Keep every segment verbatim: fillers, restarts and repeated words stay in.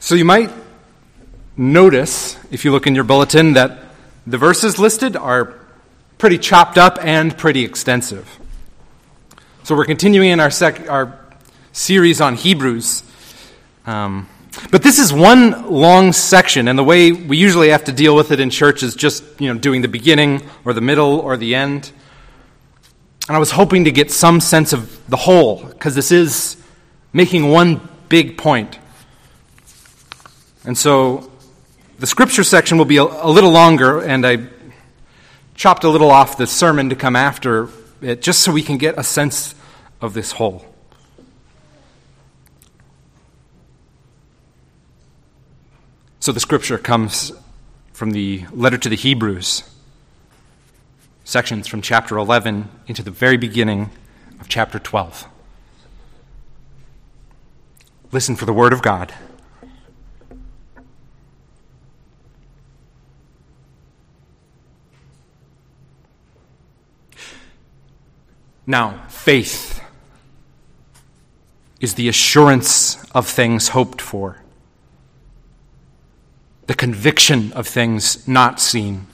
So you might notice, if you look in your bulletin, that the verses listed are pretty chopped up and pretty extensive. So we're continuing in our sec- our series on Hebrews. Um, but this is one long section, and the way we usually have to deal with it in church is just, you know, doing the beginning or the middle or the end. And I was hoping to get some sense of the whole, because this is making one big point. And so the scripture section will be a, a little longer, and I chopped a little off the sermon to come after it, just so we can get a sense of this whole. So the scripture comes from the letter to the Hebrews, sections from chapter eleven into the very beginning of chapter twelve. Listen for the word of God. Now, faith is the assurance of things hoped for, the conviction of things not seen.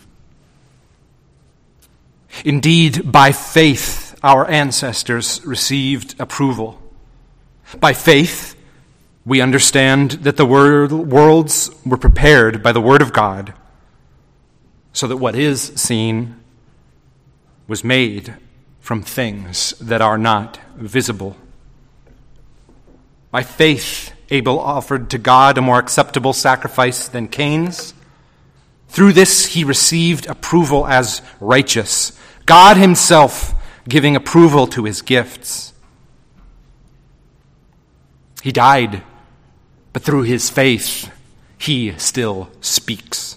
Indeed, by faith, our ancestors received approval. By faith, we understand that the worlds were prepared by the word of God, so that what is seen was made from things that are not visible. By faith, Abel offered to God a more acceptable sacrifice than Cain's. Through this, he received approval as righteous, God himself giving approval to his gifts. He died, but through his faith, he still speaks.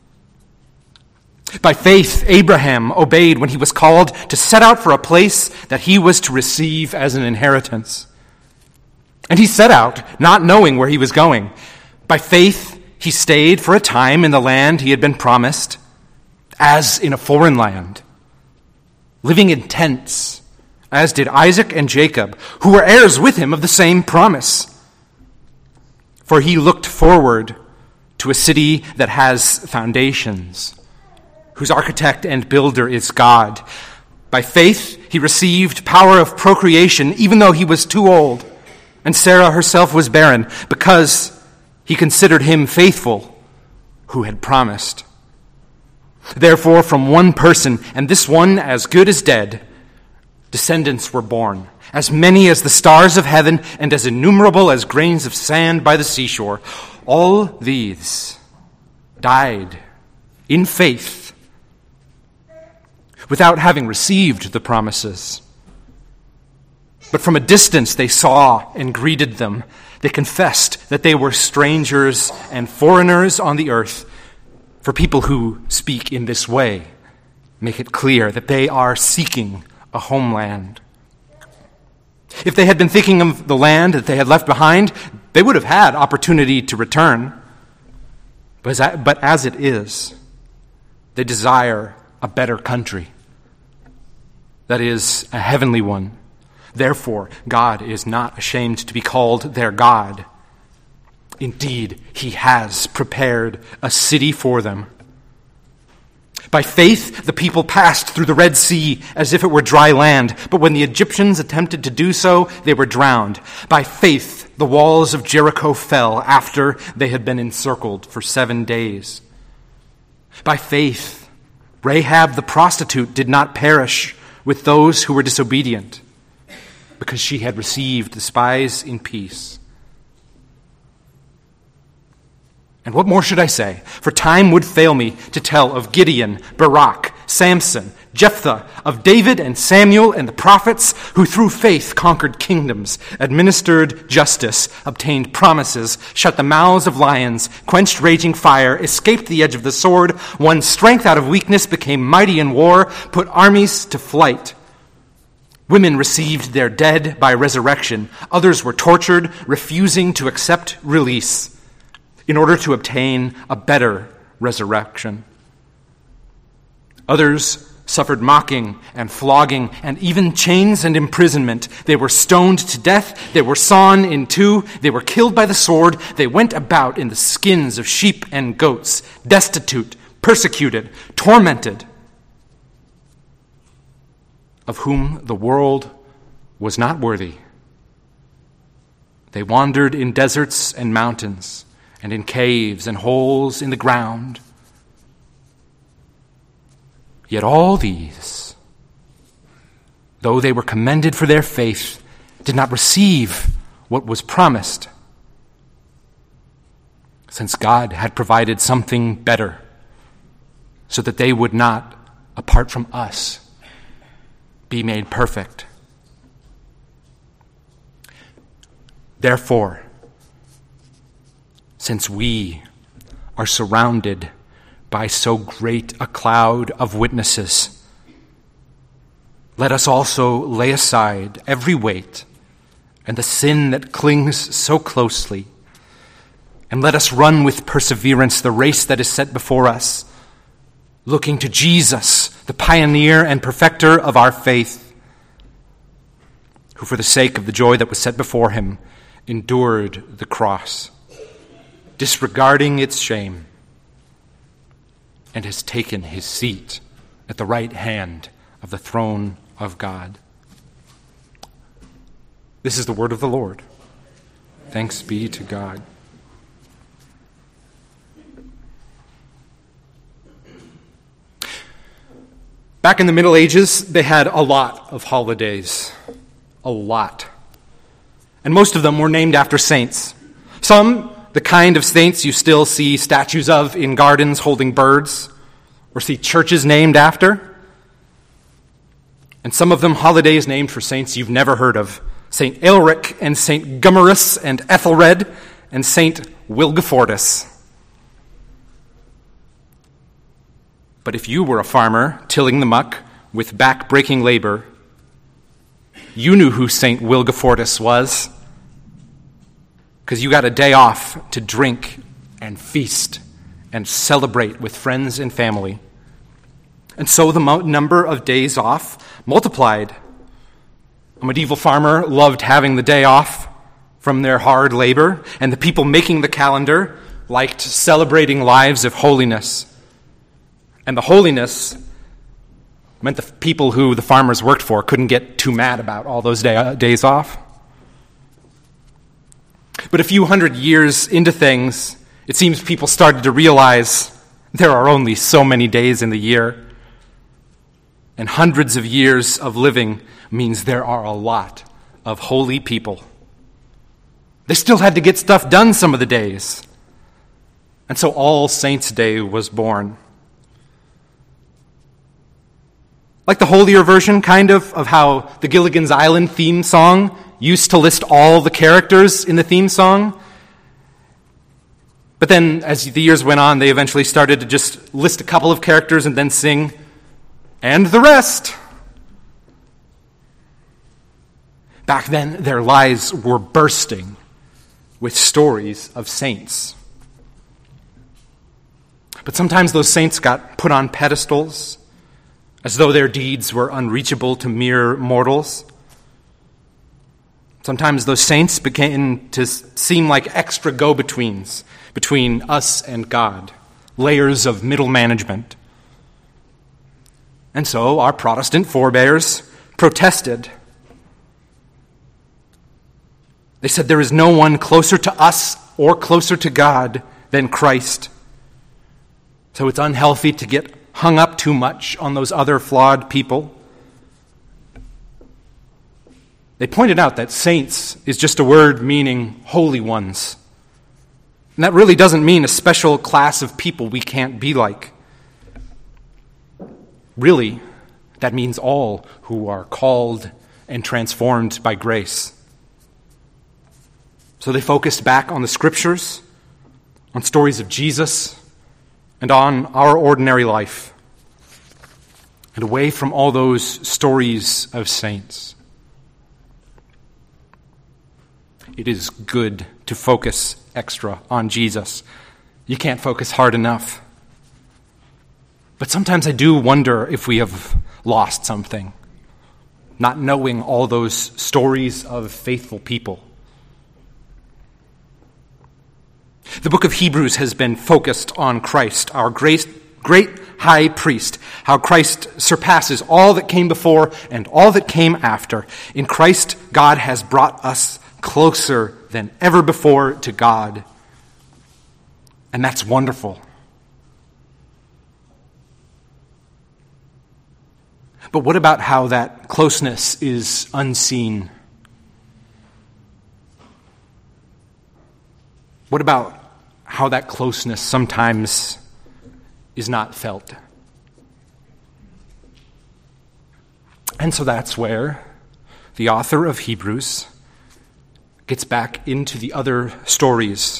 By faith, Abraham obeyed when he was called to set out for a place that he was to receive as an inheritance. And he set out, not knowing where he was going. By faith, he stayed for a time in the land he had been promised, as in a foreign land, living in tents, as did Isaac and Jacob, who were heirs with him of the same promise. For he looked forward to a city that has foundations, whose architect and builder is God. By faith, he received power of procreation, even though he was too old, and Sarah herself was barren, because he considered him faithful who had promised. Therefore, from one person, and this one as good as dead, descendants were born, as many as the stars of heaven and as innumerable as grains of sand by the seashore. All these died in faith, without having received the promises. But from a distance they saw and greeted them. They confessed that they were strangers and foreigners on the earth. For people who speak in this way make it clear that they are seeking a homeland. If they had been thinking of the land that they had left behind, they would have had opportunity to return. But as it is, they desire a better country, that is, a heavenly one. Therefore, God is not ashamed to be called their God. Indeed, he has prepared a city for them. By faith, the people passed through the Red Sea as if it were dry land, but when the Egyptians attempted to do so, they were drowned. By faith, the walls of Jericho fell after they had been encircled for seven days. By faith, Rahab the prostitute did not perish with those who were disobedient, because she had received the spies in peace. And what more should I say? For time would fail me to tell of Gideon, Barak, Samson, Jephthah, of David and Samuel and the prophets, who through faith conquered kingdoms, administered justice, obtained promises, shut the mouths of lions, quenched raging fire, escaped the edge of the sword, won strength out of weakness, became mighty in war, put armies to flight. Women received their dead by resurrection. Others were tortured, refusing to accept release in order to obtain a better resurrection. Others suffered mocking and flogging and even chains and imprisonment. They were stoned to death. They were sawn in two. They were killed by the sword. They went about in the skins of sheep and goats, destitute, persecuted, tormented, of whom the world was not worthy. They wandered in deserts and mountains, and in caves and holes in the ground. Yet all these, though they were commended for their faith, did not receive what was promised, since God had provided something better, so that they would not, apart from us, be made perfect. Therefore, since we are surrounded by so great a cloud of witnesses, let us also lay aside every weight and the sin that clings so closely, and let us run with perseverance the race that is set before us, looking to Jesus, the pioneer and perfecter of our faith, who for the sake of the joy that was set before him endured the cross, disregarding its shame, and has taken his seat at the right hand of the throne of God. This is the word of the Lord. Thanks be to God. Back in the Middle Ages, they had a lot of holidays. A lot. And most of them were named after saints. Some, the kind of saints you still see statues of in gardens holding birds, or see churches named after. And some of them holidays named for saints you've never heard of. Saint Aelric and Saint Gumarus and Ethelred and Saint Wilgefortis. But if you were a farmer tilling the muck with back-breaking labor, you knew who Saint Wilgefortis was, because you got a day off to drink and feast and celebrate with friends and family. And so the mo- number of days off multiplied. A medieval farmer loved having the day off from their hard labor, and the people making the calendar liked celebrating lives of holiness. And the holiness meant the people who the farmers worked for couldn't get too mad about all those day, uh, days off. But a few hundred years into things, it seems people started to realize there are only so many days in the year. And hundreds of years of living means there are a lot of holy people. They still had to get stuff done some of the days. And so All Saints' Day was born. Like the holier version, kind of, of how the Gilligan's Island theme song used to list all the characters in the theme song. But then, as the years went on, they eventually started to just list a couple of characters and then sing, "And the rest." Back then, their lives were bursting with stories of saints. But sometimes those saints got put on pedestals, as though their deeds were unreachable to mere mortals. Sometimes those saints began to seem like extra go-betweens between us and God, layers of middle management. And so our Protestant forebears protested. They said there is no one closer to us or closer to God than Christ. So it's unhealthy to get hung up too much on those other flawed people. They pointed out that saints is just a word meaning holy ones. And that really doesn't mean a special class of people we can't be like. Really, that means all who are called and transformed by grace. So they focused back on the scriptures, on stories of Jesus, and on our ordinary life, and away from all those stories of saints. It is good to focus extra on Jesus. You can't focus hard enough. But sometimes I do wonder if we have lost something, not knowing all those stories of faithful people. The book of Hebrews has been focused on Christ, our great, great high priest, how Christ surpasses all that came before and all that came after. In Christ, God has brought us closer than ever before to God. And that's wonderful. But what about how that closeness is unseen? What about how that closeness sometimes is not felt? And so that's where the author of Hebrews gets back into the other stories.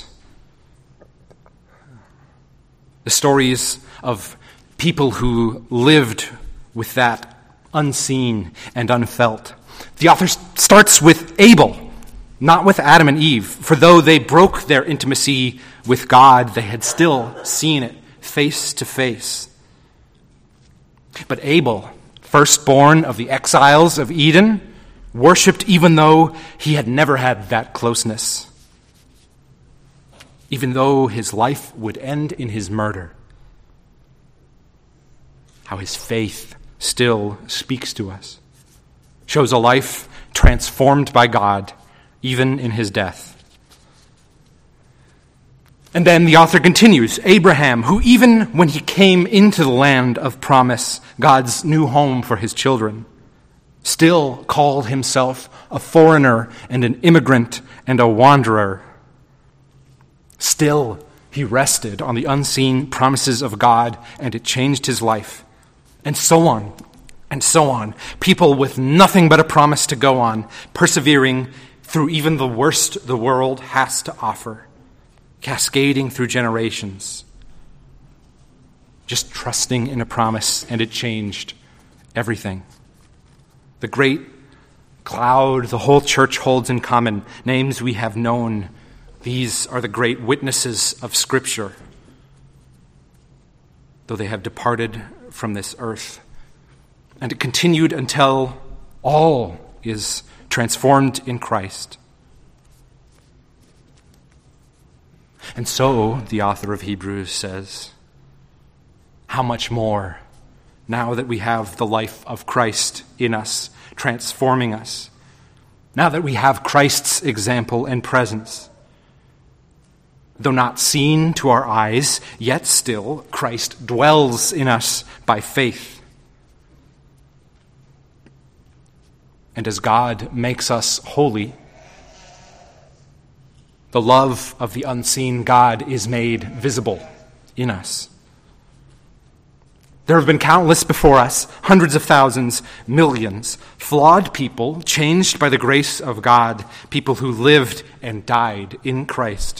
The stories of people who lived with that unseen and unfelt. The author starts with Abel, not with Adam and Eve, for though they broke their intimacy with God, they had still seen it face to face. But Abel, firstborn of the exiles of Eden, worshipped even though he had never had that closeness, even though his life would end in his murder. How his faith still speaks to us, shows a life transformed by God, even in his death. And then the author continues, Abraham, who even when he came into the land of promise, God's new home for his children, still called himself a foreigner and an immigrant and a wanderer. Still, he rested on the unseen promises of God, and it changed his life. And so on, and so on. People with nothing but a promise to go on, persevering through even the worst the world has to offer, cascading through generations, just trusting in a promise, and it changed everything. The great cloud the whole church holds in common, names we have known, these are the great witnesses of Scripture, though they have departed from this earth. And it continued until all is transformed in Christ. And so, the author of Hebrews says, how much more now that we have the life of Christ in us, transforming us, now that we have Christ's example and presence. Though not seen to our eyes, yet still Christ dwells in us by faith. And as God makes us holy, the love of the unseen God is made visible in us. There have been countless before us, hundreds of thousands, millions, flawed people changed by the grace of God, people who lived and died in Christ.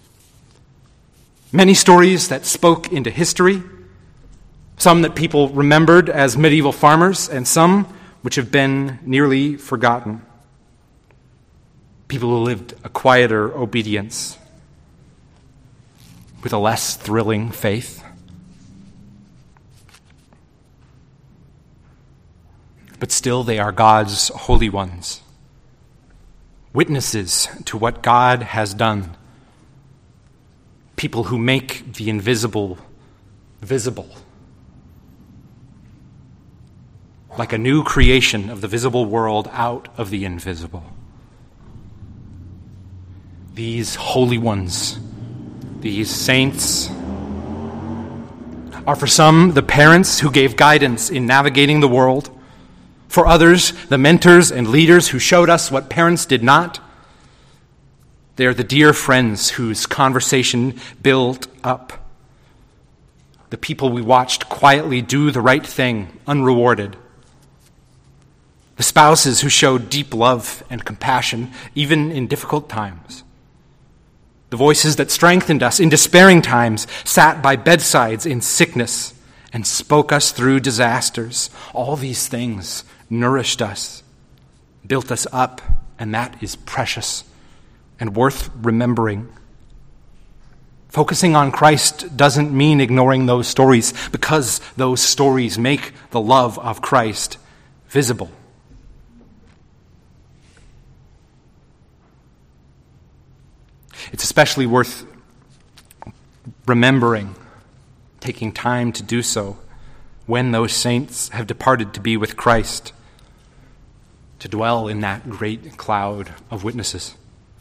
Many stories that spoke into history, some that people remembered as medieval farmers, and some which have been nearly forgotten. People who lived a quieter obedience with a less thrilling faith. But still they are God's holy ones, witnesses to what God has done. People who make the invisible visible. Like a new creation of the visible world out of the invisible. These holy ones, these saints, are for some the parents who gave guidance in navigating the world. For others, the mentors and leaders who showed us what parents did not. They are the dear friends whose conversation built up. The people we watched quietly do the right thing, unrewarded. The spouses who showed deep love and compassion, even in difficult times. The voices that strengthened us in despairing times, sat by bedsides in sickness, and spoke us through disasters. All these things nourished us, built us up, and that is precious and worth remembering. Focusing on Christ doesn't mean ignoring those stories, because those stories make the love of Christ visible. It's especially worth remembering, taking time to do so, when those saints have departed to be with Christ, to dwell in that great cloud of witnesses.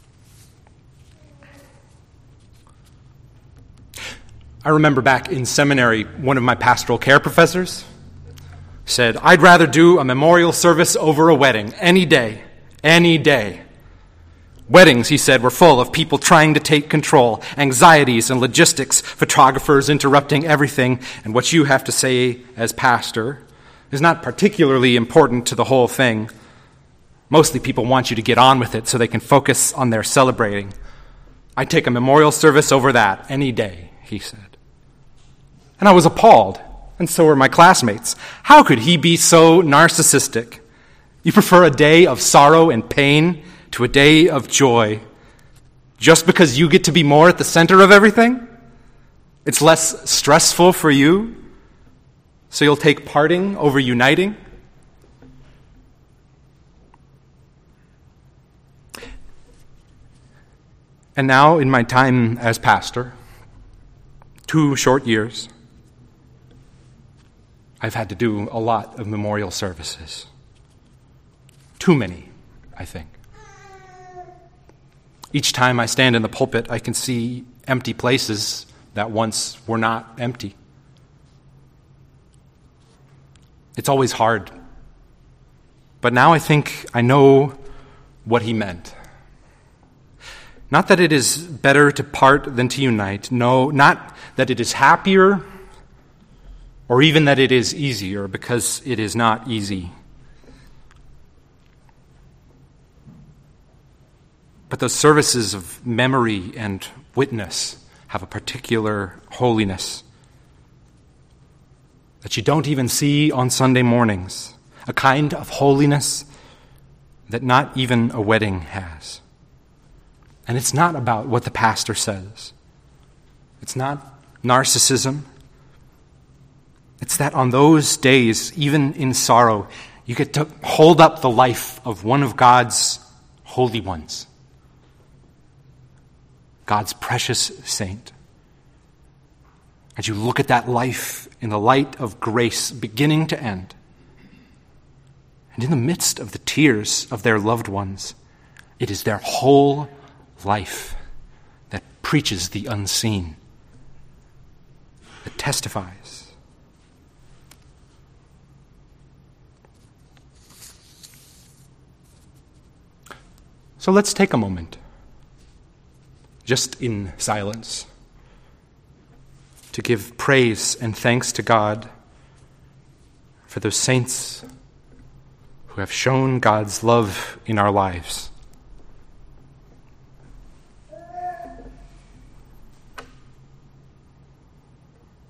I remember back in seminary, one of my pastoral care professors said, "I'd rather do a memorial service over a wedding any day, any day." Weddings, he said, were full of people trying to take control, anxieties and logistics, photographers interrupting everything, and what you have to say as pastor is not particularly important to the whole thing. Mostly people want you to get on with it so they can focus on their celebrating. I'd take a memorial service over that any day, he said. And I was appalled, and so were my classmates. How could he be so narcissistic? You prefer a day of sorrow and pain to a day of joy just because you get to be more at the center of everything? It's less stressful for you, so you'll take parting over uniting? And now, in my time as pastor, two short years, I've had to do a lot of memorial services. Too many, I think. Each time I stand in the pulpit, I can see empty places that once were not empty. It's always hard. But now I think I know what he meant. Not that it is better to part than to unite. No, not that it is happier or even that it is easier, because it is not easy. But those services of memory and witness have a particular holiness that you don't even see on Sunday mornings, a kind of holiness that not even a wedding has. And it's not about what the pastor says. It's not narcissism. It's that on those days, even in sorrow, you get to hold up the life of one of God's holy ones. God's precious saint. As you look at that life in the light of grace beginning to end, and in the midst of the tears of their loved ones, it is their whole life that preaches the unseen, that testifies. So let's take a moment, just in silence, to give praise and thanks to God for those saints who have shown God's love in our lives.